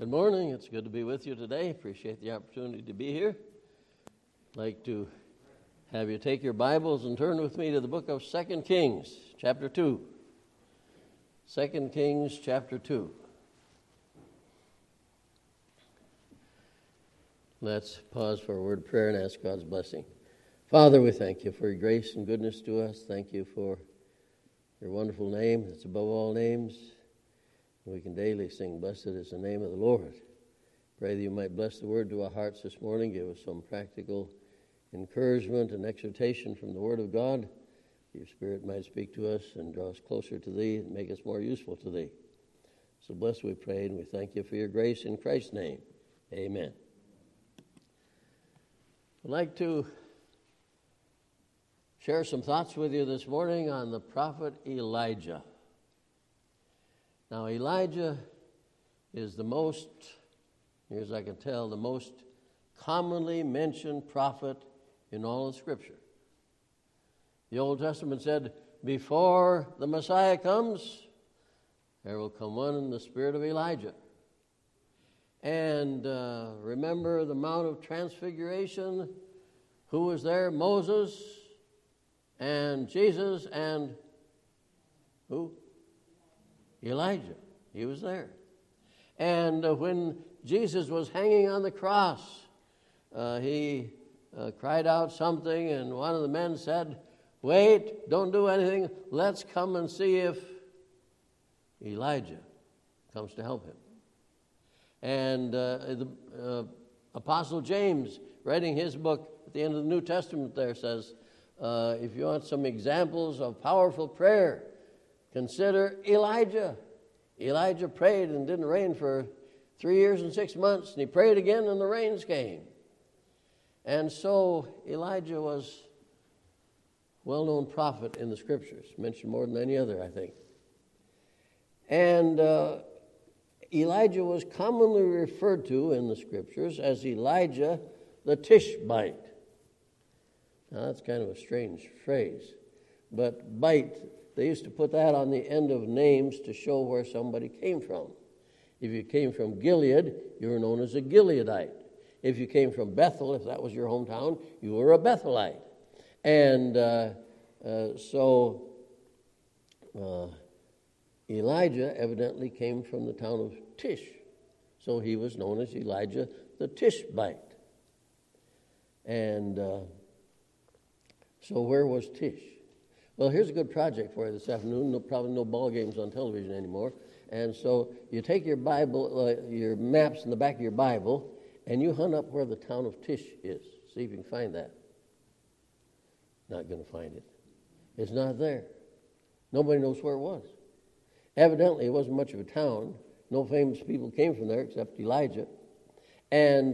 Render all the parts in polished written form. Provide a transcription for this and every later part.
Good morning. It's good to be with you today. Appreciate the opportunity to be here. I'd like to have you take your Bibles and turn with me to the book of 2 Kings, chapter 2. 2 Kings, chapter 2. Let's pause for a word of prayer and ask God's blessing. Father, we thank you for your grace and goodness to us. Thank you for your wonderful name that's above all names. We can daily sing, "Blessed is the name of the Lord." Pray that you might bless the word to our hearts this morning. Give us some practical encouragement and exhortation from the word of God. Your Spirit might speak to us and draw us closer to thee and make us more useful to thee. So bless, we pray, and we thank you for your grace in Christ's name. Amen. I'd like to share some thoughts with you this morning on the prophet Elijah. Now, Elijah is the most, near as I can tell, the most commonly mentioned prophet in all of Scripture. The Old Testament said, before the Messiah comes, there will come one in the spirit of Elijah. And remember the Mount of Transfiguration? Who was there? Moses and Jesus and who? Elijah. He was there. And when Jesus was hanging on the cross, he cried out something, and one of the men said, "Wait, don't do anything. Let's come and see if Elijah comes to help him." And the Apostle James, writing his book at the end of the New Testament there, says, if you want some examples of powerful prayer, consider Elijah. Elijah prayed and didn't rain for 3 years and 6 months, and he prayed again and the rains came. And so Elijah was a well-known prophet in the Scriptures, mentioned more than any other, I think. And Elijah was commonly referred to in the Scriptures as Elijah the Tishbite. Now that's kind of a strange phrase, but bite, they used to put that on the end of names to show where somebody came from. If you came from Gilead, you were known as a Gileadite. If you came from Bethel, if that was your hometown, you were a Bethelite. And so Elijah evidently came from the town of Tish. So he was known as Elijah the Tishbite. And so where was Tish? Well, here's a good project for you this afternoon. Probably no ball games on television anymore. And so you take your Bible, your maps in the back of your Bible, and you hunt up where the town of Tish is. See if you can find that. Not going to find it. It's not there. Nobody knows where it was. Evidently, it wasn't much of a town. No famous people came from there except Elijah. And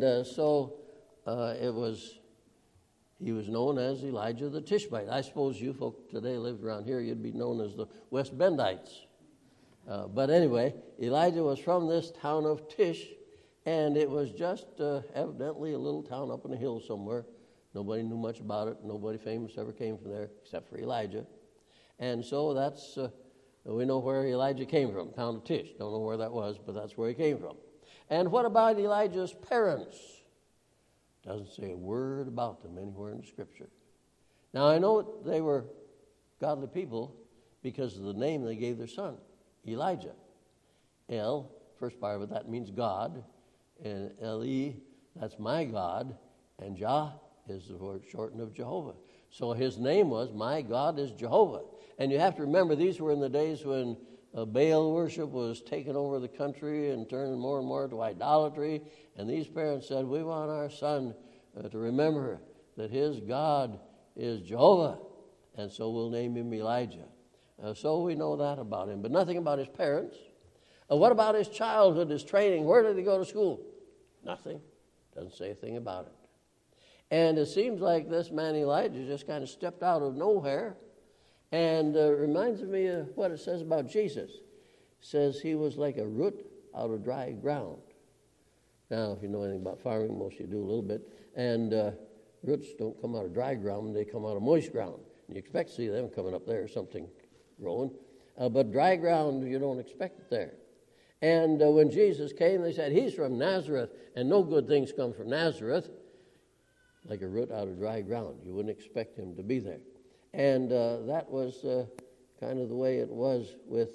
he was known as Elijah the Tishbite. I suppose you folk today lived around here, you'd be known as the West Bendites. But anyway, Elijah was from this town of Tish, and it was just evidently a little town up on a hill somewhere. Nobody knew much about it. Nobody famous ever came from there except for Elijah. And so that's, we know where Elijah came from, town of Tish. Don't know where that was, but that's where he came from. And what about Elijah's parents? Doesn't say a word about them anywhere in the Scripture. Now, I know they were godly people because of the name they gave their son, Elijah. El, first part of it, that means God. And Eli, that's my God. And Jah is the word shortened of Jehovah. So his name was, my God is Jehovah. And you have to remember, these were in the days when Baal worship was taking over the country and turning more and more to idolatry. And these parents said, we want our son to remember that his God is Jehovah. And so we'll name him Elijah. So we know that about him, but nothing about his parents. What about his childhood, his training? Where did he go to school? Nothing. Doesn't say a thing about it. And it seems like this man Elijah just kind of stepped out of nowhere. And reminds me of what it says about Jesus. It says he was like a root out of dry ground. Now, if you know anything about farming, most of you do a little bit. And roots don't come out of dry ground, they come out of moist ground. And you expect to see them coming up there or something growing. But dry ground, you don't expect it there. And when Jesus came, they said, he's from Nazareth, and no good things come from Nazareth. Like a root out of dry ground. You wouldn't expect him to be there. And that was kind of the way it was with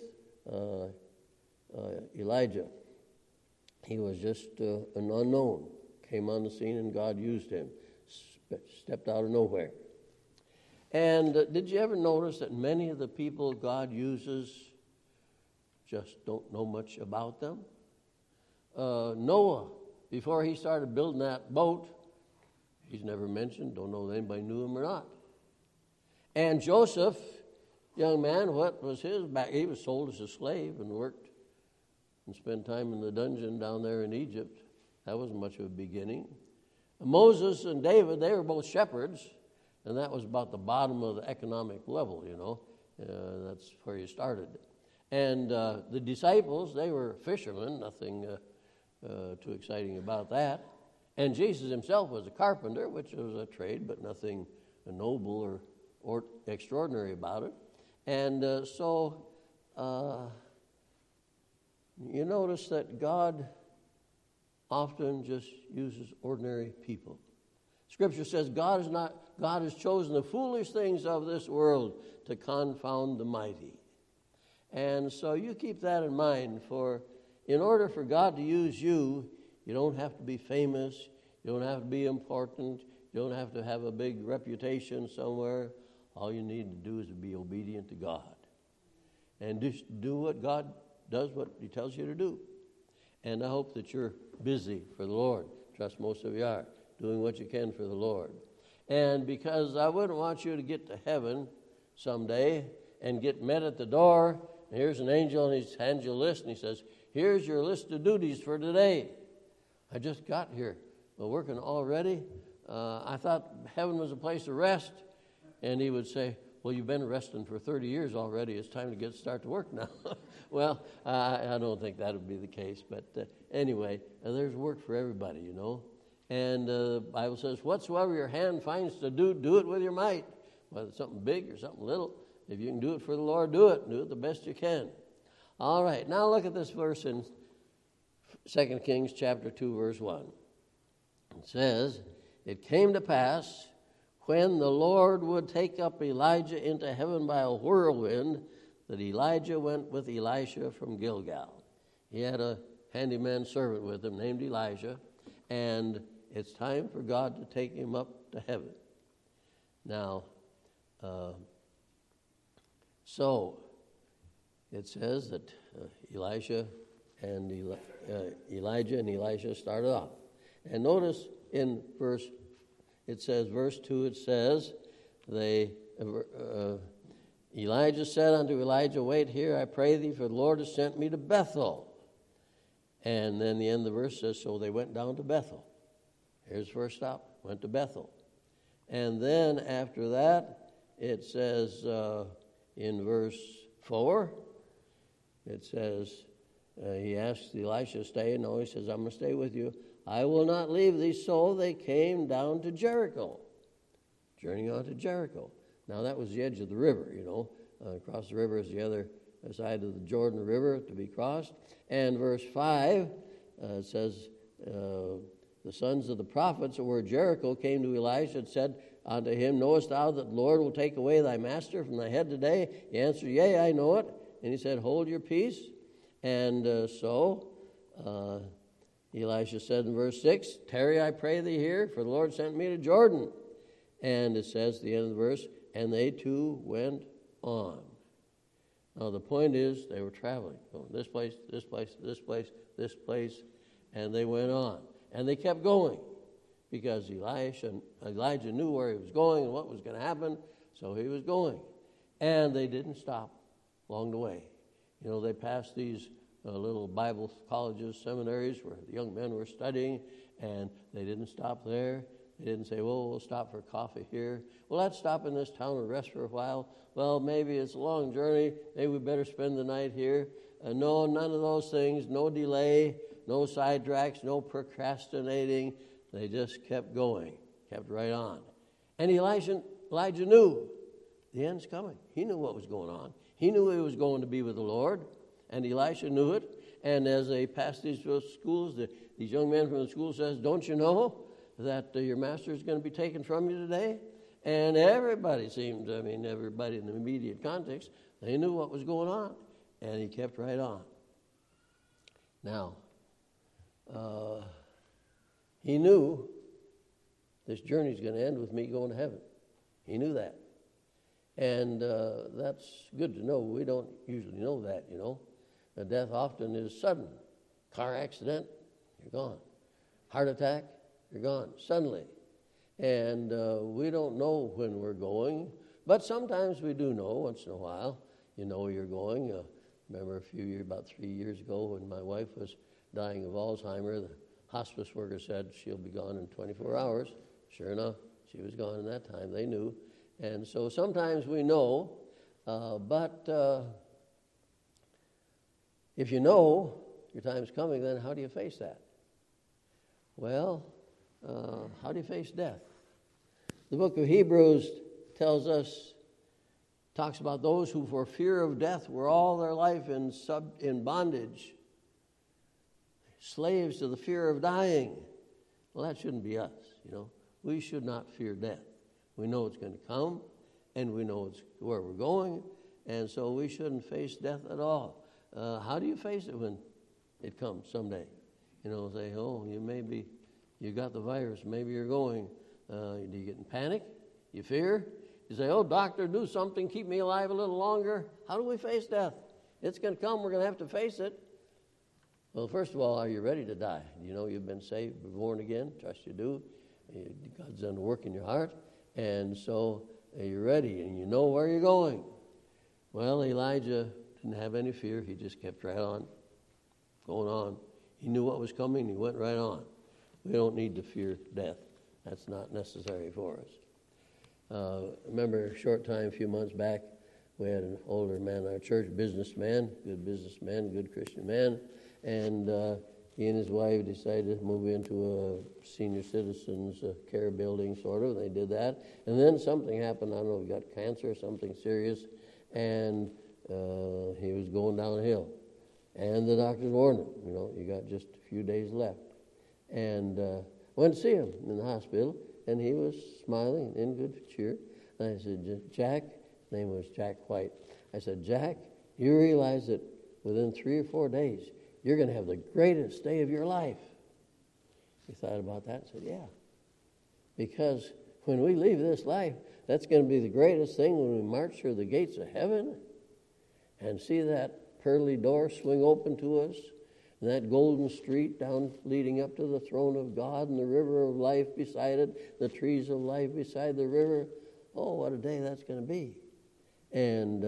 Elijah. He was just an unknown. Came on the scene and God used him. Stepped out of nowhere. And did you ever notice that many of the people God uses just don't know much about them? Noah, before he started building that boat, he's never mentioned, don't know if anybody knew him or not. And Joseph, young man, what was his back? He was sold as a slave and worked and spent time in the dungeon down there in Egypt. That wasn't much of a beginning. Moses and David, they were both shepherds, and that was about the bottom of the economic level, you know. That's where you started. And the disciples, they were fishermen, nothing too exciting about that. And Jesus himself was a carpenter, which was a trade, but nothing noble or extraordinary about it. And so you notice that God often just uses ordinary people. Scripture says God has chosen the foolish things of this world to confound the mighty. And so you keep that in mind, for in order for God to use you, you don't have to be famous, you don't have to be important, you don't have to have a big reputation somewhere. All you need to do is to be obedient to God. And just do what God does, what he tells you to do. And I hope that you're busy for the Lord. Trust most of you are, doing what you can for the Lord. And because I wouldn't want you to get to heaven someday and get met at the door, and here's an angel and he hands you a list and he says, here's your list of duties for today. I just got here. Well, working already? I thought heaven was a place to rest. And he would say, well, you've been resting for 30 years already. It's time to start to work now. Well, I don't think that would be the case. But anyway, there's work for everybody, you know. And the Bible says, whatsoever your hand finds to do, do it with your might. Whether it's something big or something little. If you can do it for the Lord, do it. Do it the best you can. All right, now look at this verse in 2 Kings chapter 2, verse 1. It says, it came to pass when the Lord would take up Elijah into heaven by a whirlwind, that Elijah went with Elisha from Gilgal. He had a handyman servant with him named Elijah, and it's time for God to take him up to heaven. Now, so it says that Elijah and Elisha started off. And notice in verse 2, it says, Elijah said unto Elijah, wait here, I pray thee, for the Lord has sent me to Bethel. And then the end of the verse says, so they went down to Bethel. Here's the first stop, went to Bethel. And then after that, it says in verse 4, it says, he asked Elisha to stay. No, he says, I'm going to stay with you. I will not leave thee. So they came down to Jericho, journeying on to Jericho. Now that was the edge of the river, you know. Across the river is the other side of the Jordan River to be crossed. And verse 5 says, the sons of the prophets that were at Jericho came to Elisha and said unto him, knowest thou that the Lord will take away thy master from thy head today? He answered, yea, I know it. And he said, hold your peace. And so Elisha said in verse 6, tarry, I pray thee here, for the Lord sent me to Jordan. And it says, the end of the verse, and they too went on. Now the point is, they were traveling. Going this place, this place, this place, this place, and they went on. And they kept going, because Elijah knew where he was going and what was going to happen, so he was going. And they didn't stop along the way. You know, they passed these little Bible colleges, seminaries where the young men were studying, and they didn't stop there. They didn't say, well, we'll stop for coffee here. Well, let's stop in this town and rest for a while. Well, maybe it's a long journey. Maybe we better spend the night here. No, none of those things. No delay, no sidetracks, no procrastinating. They just kept going, kept right on. And Elijah knew the end's coming. He knew what was going on. He knew he was going to be with the Lord, and Elisha knew it. And as they pass these schools, these young men from the school says, don't you know that your master is going to be taken from you today? And everybody seemed, everybody in the immediate context, they knew what was going on. And he kept right on. Now, he knew this journey's going to end with me going to heaven. He knew that. And that's good to know. We don't usually know that, you know. The death often is sudden. Car accident, you're gone. Heart attack, you're gone suddenly. And we don't know when we're going, but sometimes we do know once in a while. You know you're going. Remember about 3 years ago when my wife was dying of Alzheimer's, the hospice worker said she'll be gone in 24 hours. Sure enough, she was gone in that time. They knew. And so sometimes we know, but if you know your time's coming, then how do you face that? Well, how do you face death? The book of Hebrews tells us, talks about those who for fear of death were all their life in bondage, slaves to the fear of dying. Well, that shouldn't be us, you know. We should not fear death. We know it's going to come, and we know it's where we're going, and so we shouldn't face death at all. How do you face it when it comes someday? You know, say, oh, you got the virus, maybe you're going. Do you get in panic? You fear? You say, oh, doctor, do something, keep me alive a little longer. How do we face death? It's going to come, we're going to have to face it. Well, first of all, are you ready to die? You know you've been saved, born again, trust you do. God's done the work in your heart, and so you're ready, and you know where you're going. Well, Elijah didn't have any fear. He just kept right on, going on. He knew what was coming. He went right on. We don't need to fear death. That's not necessary for us. Remember a short time, a few months back, we had an older man in our church, businessman, good Christian man, and he and his wife decided to move into a senior citizens care building, sort of. They did that. And then something happened. I don't know, he got cancer or something serious, and he was going downhill. And the doctors warned him, you know, you got just a few days left. And went to see him in the hospital, and he was smiling in good cheer. And I said, Jack, his name was Jack White. I said, Jack, you realize that within 3 or 4 days, you're going to have the greatest day of your life. He thought about that and said, yeah. Because when we leave this life, that's going to be the greatest thing when we march through the gates of heaven and see that pearly door swing open to us, and that golden street down leading up to the throne of God, and the river of life beside it, the trees of life beside the river. Oh, what a day that's going to be. And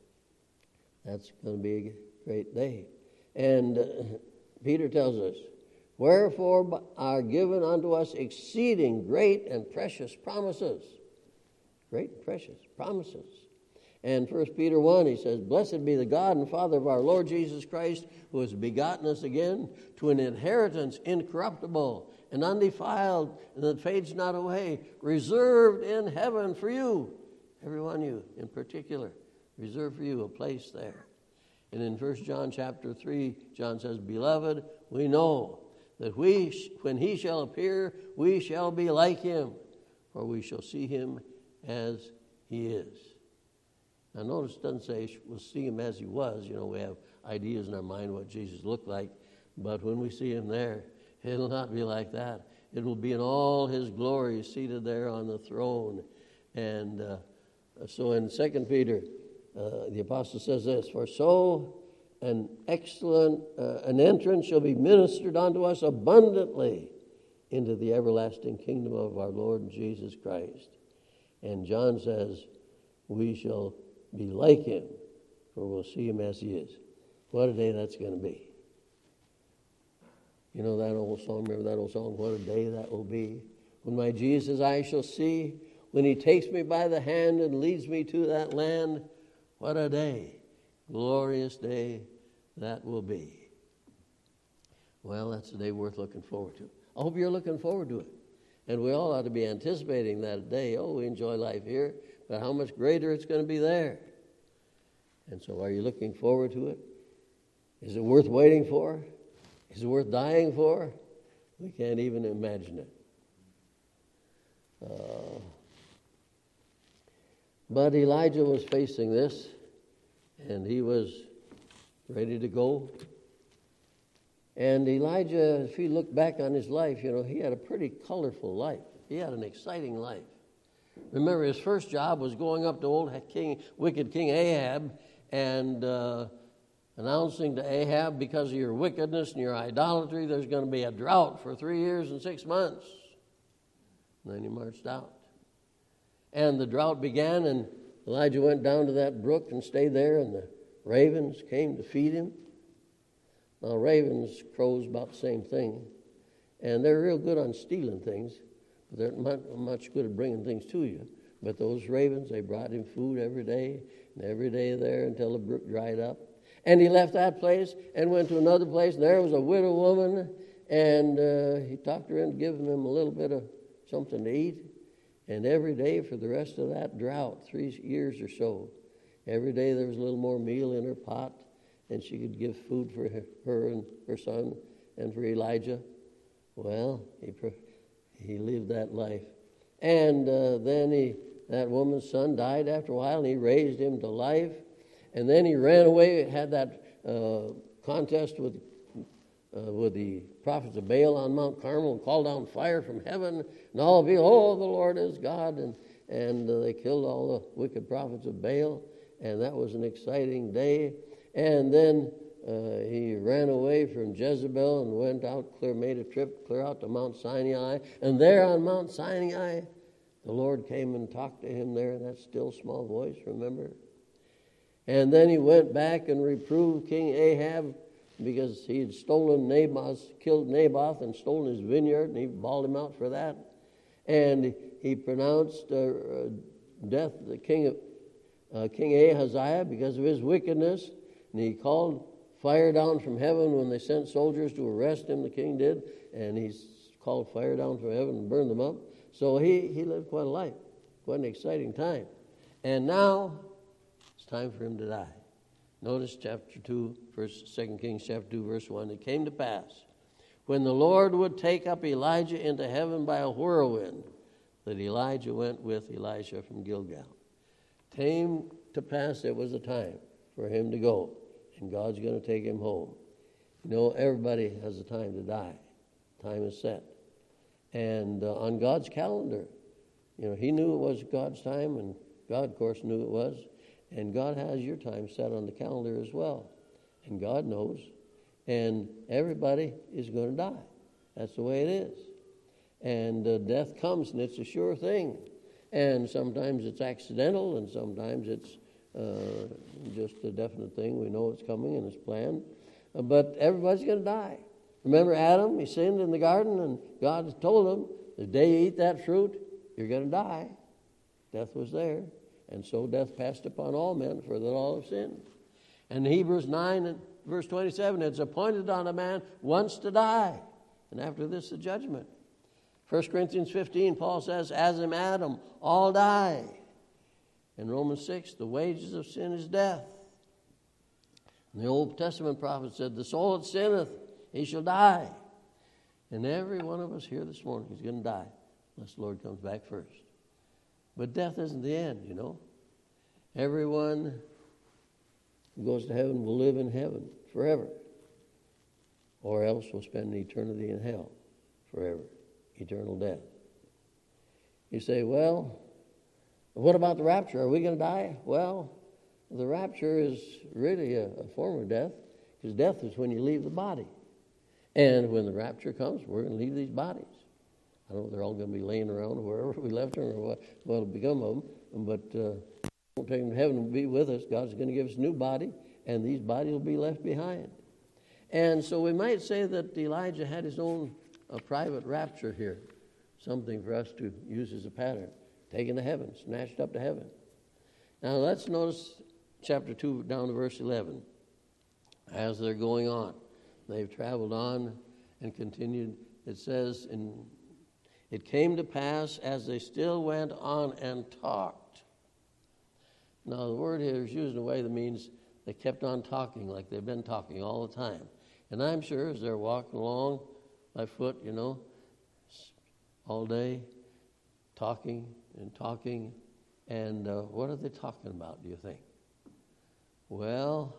that's going to be a great day. And Peter tells us, wherefore are given unto us exceeding great and precious promises. Great and precious promises. And 1 Peter 1, he says, blessed be the God and Father of our Lord Jesus Christ, who has begotten us again to an inheritance incorruptible and undefiled, and that fades not away, reserved in heaven for you. Every one of you in particular, reserved for you a place there. And in 1 John chapter 3, John says, beloved, we know that when he shall appear, we shall be like him, for we shall see him as he is. Now notice it doesn't say we'll see him as he was. You know, we have ideas in our mind what Jesus looked like. But when we see him there, it'll not be like that. It will be in all his glory, seated there on the throne. And so in 2 Peter, the apostle says this, for so an entrance shall be ministered unto us abundantly into the everlasting kingdom of our Lord Jesus Christ. And John says, we shall be like him, for we'll see him as he is. What a day that's going to be. You know that old song, remember that old song, what a day that will be. When my Jesus I shall see, when he takes me by the hand and leads me to that land, what a day, glorious day that will be. Well, that's a day worth looking forward to. I hope you're looking forward to it. And we all ought to be anticipating that day. Oh, we enjoy life here, but how much greater it's going to be there. And so are you looking forward to it? Is it worth waiting for? Is it worth dying for? We can't even imagine it. But Elijah was facing this, and he was ready to go. And Elijah, if you look back on his life, he had a pretty colorful life. He had an exciting life. Remember, his first job was going up to wicked King Ahab and announcing to Ahab, because of your wickedness and your idolatry, there's going to be a drought for 3 years and 6 months. And then he marched out. And the drought began, and Elijah went down to that brook and stayed there, and the ravens came to feed him. Now, ravens, crows, about the same thing. And they're real good on stealing things, but they're not much good at bringing things to you. But those ravens, they brought him food every day, and every day there until the brook dried up. And he left that place and went to another place, and there was a widow woman, and he talked her into giving them a little bit of something to eat. And every day for the rest of that drought, 3 years or so, every day there was a little more meal in her pot, and she could give food for her and her son and for Elijah. Well, he lived that life. And then that woman's son died after a while, and he raised him to life. And then he ran away, had that contest with the prophets of Baal on Mount Carmel, and called down fire from heaven, and all the people, the Lord is God, and they killed all the wicked prophets of Baal, and that was an exciting day. And then he ran away from Jezebel and went out, made a trip clear out to Mount Sinai, and there on Mount Sinai, the Lord came and talked to him there in that still small voice, remember? And then he went back and reproved King Ahab because he had killed Naboth and stolen his vineyard, and he bawled him out for that. And he pronounced death to King Ahaziah because of his wickedness, and he called fire down from heaven when they sent soldiers to arrest him, the king did, and he called fire down from heaven and burned them up. So he lived quite a life, quite an exciting time. And now it's time for him to die. Notice chapter 2, 2 Kings chapter 2, verse 1. It came to pass, when the Lord would take up Elijah into heaven by a whirlwind, that Elijah went with Elisha from Gilgal. Came to pass there was a time for him to go, and God's going to take him home. Everybody has a time to die. Time is set. And on God's calendar, he knew it was God's time, and God, of course, knew it was. And God has your time set on the calendar as well. And God knows. And everybody is going to die. That's the way it is. And death comes, and it's a sure thing. And sometimes it's accidental, and sometimes it's just a definite thing. We know it's coming and it's planned. But everybody's going to die. Remember Adam? He sinned in the garden, and God told him, the day you eat that fruit, you're going to die. Death was there. And so death passed upon all men, for that all have sinned. And Hebrews 9 and verse 27, it's appointed on a man once to die, and after this the judgment. 1 Corinthians 15, Paul says, as in Adam, all die. In Romans 6, the wages of sin is death. And the Old Testament prophet said, the soul that sinneth, he shall die. And every one of us here this morning is going to die, unless the Lord comes back first. But death isn't the end, Everyone who goes to heaven will live in heaven forever, or else will spend eternity in hell forever, eternal death. You say, well, what about the rapture? Are we going to die? Well, the rapture is really a form of death, because death is when you leave the body. And when the rapture comes, we're going to leave these bodies. I don't know if they're all going to be laying around wherever we left them or what will become of them, but won't take them to heaven and be with us. God's going to give us a new body, and these bodies will be left behind. And so we might say that Elijah had his own private rapture here, something for us to use as a pattern. Taken to heaven, snatched up to heaven. Now let's notice chapter 2 down to verse 11. As they're going on, they've traveled on and continued. It says, it came to pass as they still went on and talked. Now the word here is used in a way that means they kept on talking like they've been talking all the time. And I'm sure as they're walking along by foot, all day, talking and talking. And what are they talking about, do you think? Well,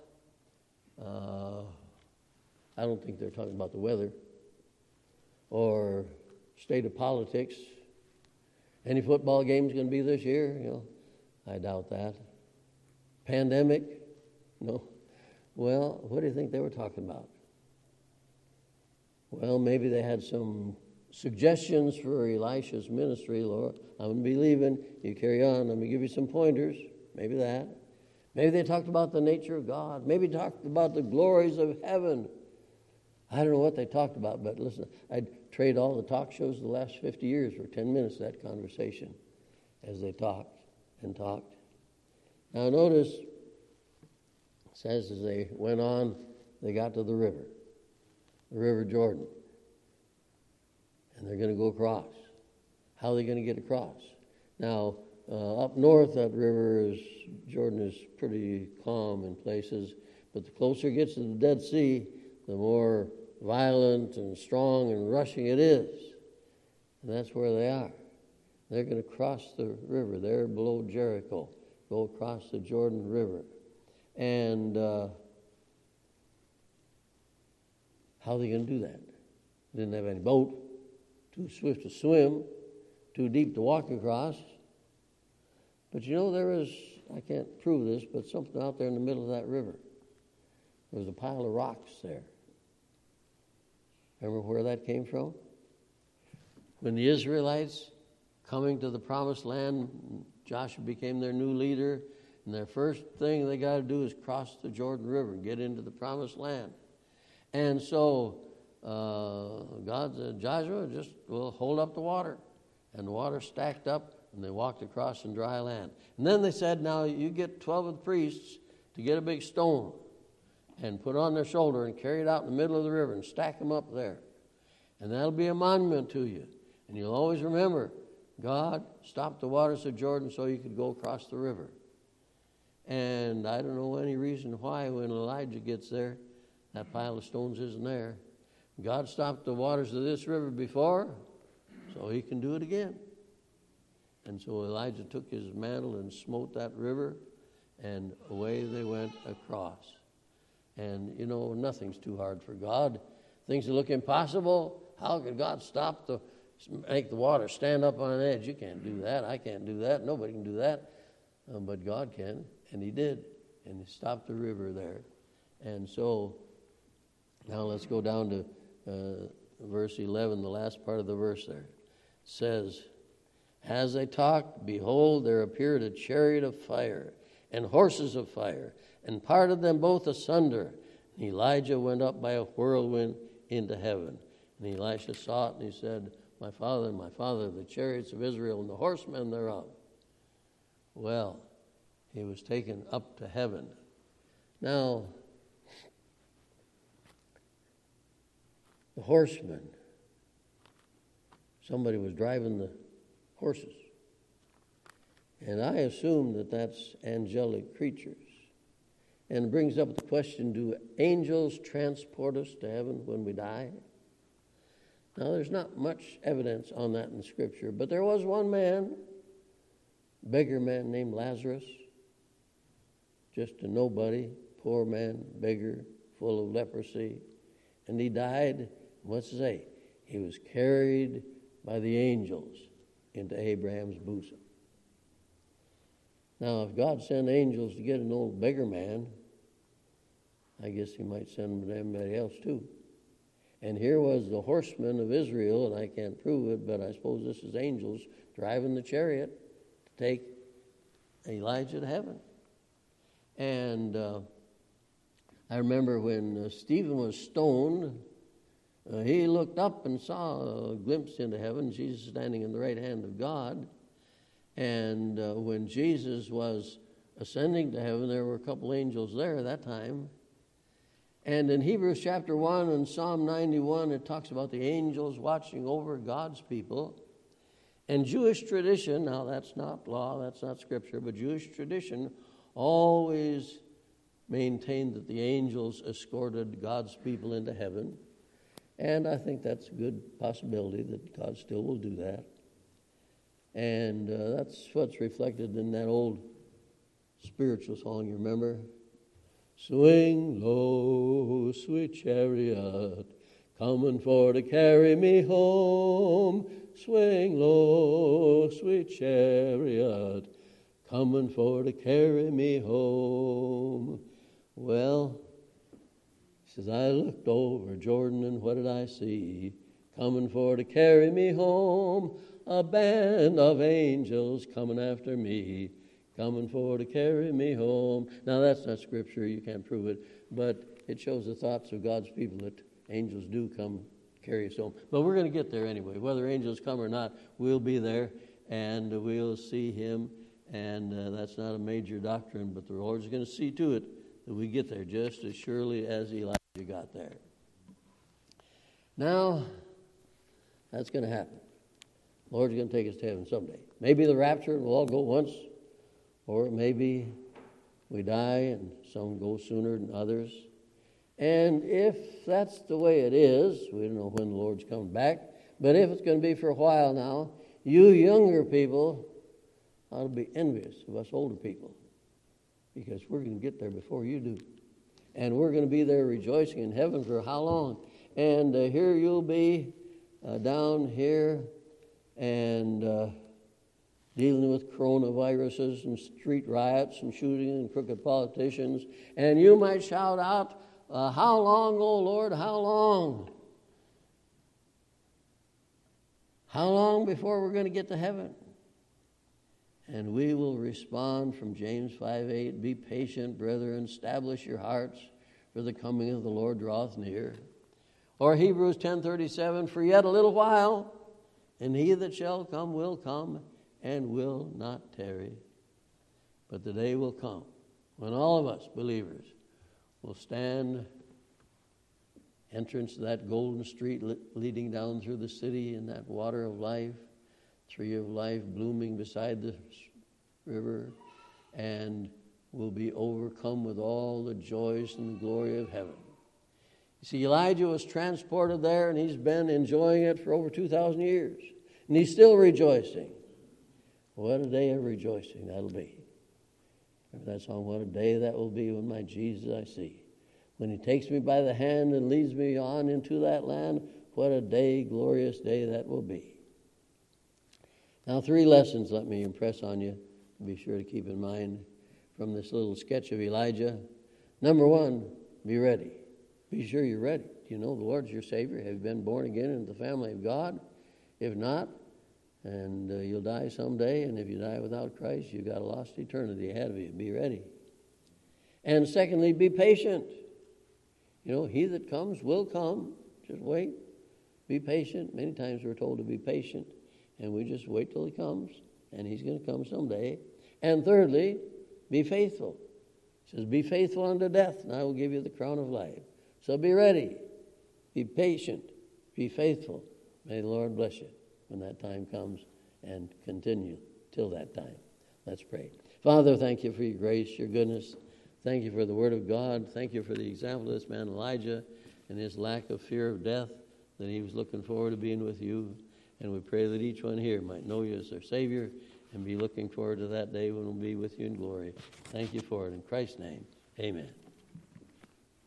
I don't think they're talking about the weather or state of politics. Any football games going to be this year? I doubt that. Pandemic? No. Well, what do you think they were talking about? Well, maybe they had some suggestions for Elisha's ministry. Lord, I'm going to be leaving. You carry on. Let me give you some pointers. Maybe that. Maybe they talked about the nature of God. Maybe talked about the glories of heaven. I don't know what they talked about, but listen, I'd trade all the talk shows the last 50 years for 10 minutes of that conversation as they talked and talked. Now notice, it says as they went on, they got to the River Jordan. And they're going to go across. How are they going to get across? Now, up north, that Jordan is pretty calm in places, but the closer it gets to the Dead Sea, the more violent and strong and rushing it is. And that's where they are. They're going to cross the river. They're below Jericho. Go across the Jordan River. And how are they going to do that? They didn't have any boat, too swift to swim, too deep to walk across. But there was, I can't prove this, but something out there in the middle of that river. There was a pile of rocks there. Remember where that came from? When the Israelites coming to the promised land, Joshua became their new leader, and their first thing they got to do is cross the Jordan River and get into the promised land. And so God said, Joshua, just hold up the water. And the water stacked up, and they walked across in dry land. And then they said, now you get 12 of the priests to get a big stone and put it on their shoulder and carry it out in the middle of the river and stack them up there. And that'll be a monument to you. And you'll always remember, God stopped the waters of Jordan so you could go across the river. And I don't know any reason why when Elijah gets there, that pile of stones isn't there. God stopped the waters of this river before, so he can do it again. And so Elijah took his mantle and smote that river, and away they went across. And, nothing's too hard for God. Things that look impossible, how could God make the water stand up on an edge? You can't do that. I can't do that. Nobody can do that. But God can, and he did. And he stopped the river there. And so now let's go down to verse 11, the last part of the verse there. It says, as they talked, behold, there appeared a chariot of fire and horses of fire, and parted them both asunder. And Elijah went up by a whirlwind into heaven. And Elisha saw it, and he said, my father, the chariots of Israel and the horsemen thereof. Well, he was taken up to heaven. Now, the horsemen, somebody was driving the horses. And I assume that that's angelic creatures. And it brings up the question, do angels transport us to heaven when we die? Now, there's not much evidence on that in Scripture, but there was one man, beggar man named Lazarus, just a nobody, poor man, beggar, full of leprosy, and he died. What's it say? He was carried by the angels into Abraham's bosom. Now, if God sent angels to get an old beggar man, I guess he might send everybody else too. And here was the horsemen of Israel, and I can't prove it, but I suppose this is angels driving the chariot to take Elijah to heaven. And I remember when Stephen was stoned, he looked up and saw a glimpse into heaven, Jesus standing in the right hand of God. And when Jesus was ascending to heaven, there were a couple angels there at that time. And in Hebrews chapter 1 and Psalm 91, it talks about the angels watching over God's people. And Jewish tradition, now that's not law, that's not scripture, but Jewish tradition always maintained that the angels escorted God's people into heaven. And I think that's a good possibility that God still will do that. And that's what's reflected in that old spiritual song, you remember? Swing low, sweet chariot, coming for to carry me home. Swing low, sweet chariot, coming for to carry me home. Well, he says, I looked over Jordan, and what did I see? Coming for to carry me home, a band of angels coming after me, coming for to carry me home. Now, that's not scripture, you can't prove it, but it shows the thoughts of God's people that angels do come carry us home. But we're going to get there anyway. Whether angels come or not, we'll be there, and we'll see him, and that's not a major doctrine, but the Lord's going to see to it that we get there just as surely as Elijah got there. Now, that's going to happen. The Lord's going to take us to heaven someday. Maybe the rapture, and we'll all go once, or maybe we die and some go sooner than others. And if that's the way it is, we don't know when the Lord's coming back, but if it's going to be for a while now, you younger people ought to be envious of us older people, because we're going to get there before you do. And we're going to be there rejoicing in heaven for how long? And here you'll be down here and dealing with coronaviruses and street riots and shooting and crooked politicians. And you might shout out, how long, O Lord, how long? How long before we're going to get to heaven? And we will respond from James 5:8, be patient, brethren, establish your hearts, for the coming of the Lord draweth near. Or Hebrews 10:37, for yet a little while, and he that shall come will come, and will not tarry. But the day will come when all of us believers will stand entrance to that golden street leading down through the city in that water of life, tree of life blooming beside the river, and will be overcome with all the joys and the glory of heaven. You see, Elijah was transported there, and he's been enjoying it for over 2,000 years. And he's still rejoicing. What a day of rejoicing that'll be. Remember that song, what a day that will be when my Jesus I see. When he takes me by the hand and leads me on into that land, what a day, glorious day that will be. Now, 3 lessons let me impress on you. Be sure to keep in mind from this little sketch of Elijah. Number 1, be ready. Be sure you're ready. Do you know the Lord's your Savior? Have you been born again into the family of God? If not, and you'll die someday, and if you die without Christ, you've got a lost eternity ahead of you. Be ready. And secondly, be patient. You know, he that comes will come. Just wait. Be patient. Many times we're told to be patient, and we just wait till he comes, and he's going to come someday. And thirdly, be faithful. He says, be faithful unto death, and I will give you the crown of life. So be ready. Be patient. Be faithful. May the Lord bless you when that time comes, and continue till that time. Let's pray. Father, thank you for your grace, your goodness. Thank you for the word of God. Thank you for the example of this man Elijah and his lack of fear of death, that he was looking forward to being with you. And we pray that each one here might know you as their Savior and be looking forward to that day when we'll be with you in glory. Thank you for it. In Christ's name, amen.